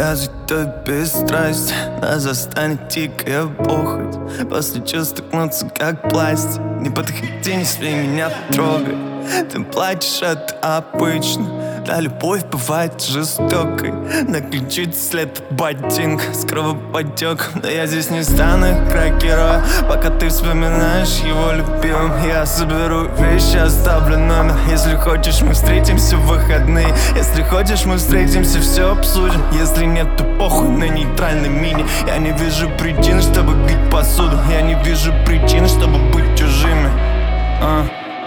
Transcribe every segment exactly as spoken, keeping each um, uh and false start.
разуйдет бесстрастие, нас застанет дикая похоть. После чувств стыкнуться как пластик. Не подходи, не смей меня трогать. Ты плачешь, это обычно. Да, любовь бывает жестокой. На ключице след от ботинка с кровоподтеком. Да я здесь не стану играть героя, пока ты вспоминаешь его любимым. Я соберу вещи, оставлю номер. Если хочешь, мы встретимся в выходные. Если хочешь, мы встретимся, все обсудим. Если нет, то похуй на нейтральной мини. Я не вижу причин, чтобы бить посуду. Я не вижу причин, чтобы быть чужими. а.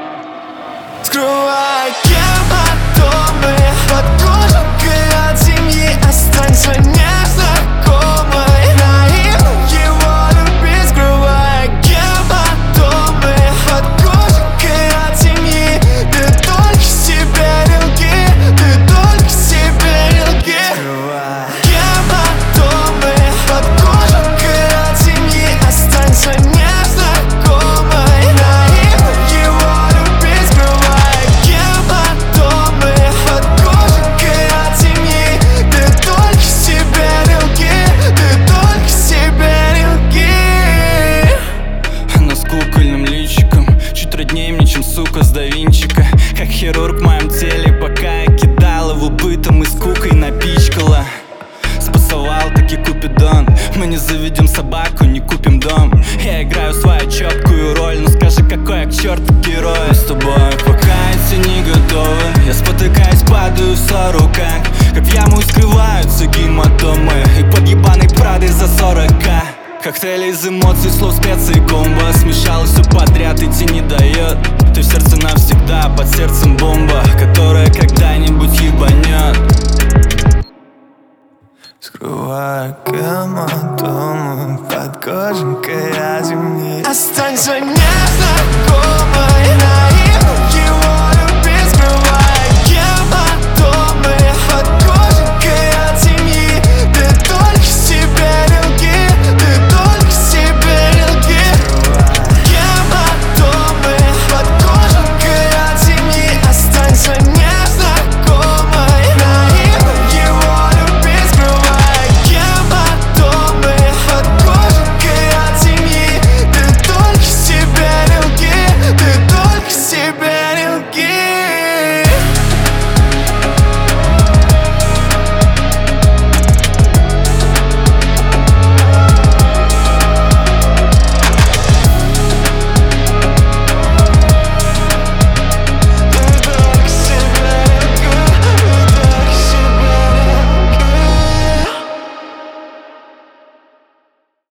Скрывай гематомы под кожанкой от семьи. Останься незнакомой, наивно его любить. Скрывай гематомы под кожанкой от семьи. Ты только себе не лги, ты только себе не лги. Скрывай гематомы под кожанкой от семьи. Останься незнакомой, наивно его любить. Скрывай гематомы под кожанкой от семьи. Ты только себе не лги, ты только себе не лги. Она с кукольным личиком чуть роднее мне, чем сука с да Винчика. Как хирург в моем теле, пока я кидал его бытом и скукой напичкала. Спасовал таки Купидон. Мы не заведем собаку, не купим дом. Я играю свою четкую роль, но скажи, какой я к черту герой. Мы с тобой пока эти не готовы. Я спотыкаюсь, падаю в ссору, как Как в яму скрываются гематомы. И под ебаной Прадой за сорок ка. Коктейль из эмоций, слов, специй, комбо. Смешалось все подряд, идти не дает. Ты в сердце навсегда, под сердцем бомба, которая когда-нибудь ебанет. Скрывай гематомы под кожанкой от земли. Останься не